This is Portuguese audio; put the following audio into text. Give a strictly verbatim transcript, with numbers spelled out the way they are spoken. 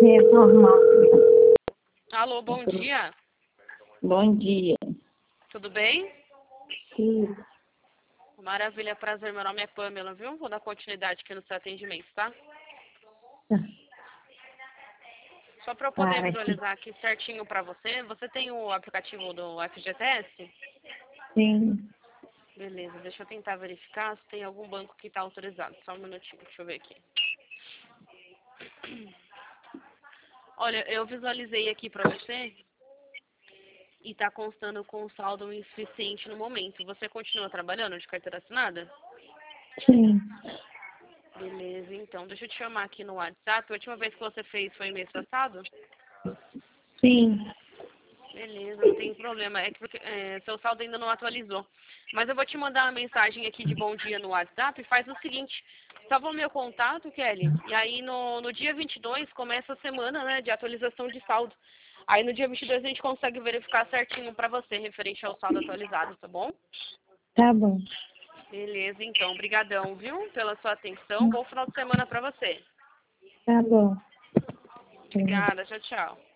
Reformar. Alô, bom dia. Bom dia. Tudo bem? Sim. Maravilha, prazer. Meu nome é Pamela, viu? Vou dar continuidade aqui no seu atendimento, tá? Só para eu poder Tá. visualizar aqui certinho para você. Você tem o aplicativo do F G T S? Sim. Beleza, deixa eu tentar verificar se tem algum banco que está autorizado. Só um minutinho, deixa eu ver aqui. Olha, eu visualizei aqui para você e está constando com saldo insuficiente no momento. Você continua trabalhando de carteira assinada? Sim. Beleza, então. Deixa eu te chamar aqui no WhatsApp. A última vez que você fez foi mês passado? Sim. Beleza, não tem problema. É que porque, é, seu saldo ainda não atualizou. Mas eu vou te mandar uma mensagem aqui de bom dia no WhatsApp. Faz o seguinte, salva o meu contato, Kelly. E aí no, no dia vinte e dois começa a semana, né, de atualização de saldo. Aí no dia vinte e dois a gente consegue verificar certinho pra você, referente ao saldo atualizado, tá bom? Tá bom. Beleza, então. Obrigadão, viu, pela sua atenção. Bom final de semana pra você. Tá bom. Obrigada, tchau, tchau.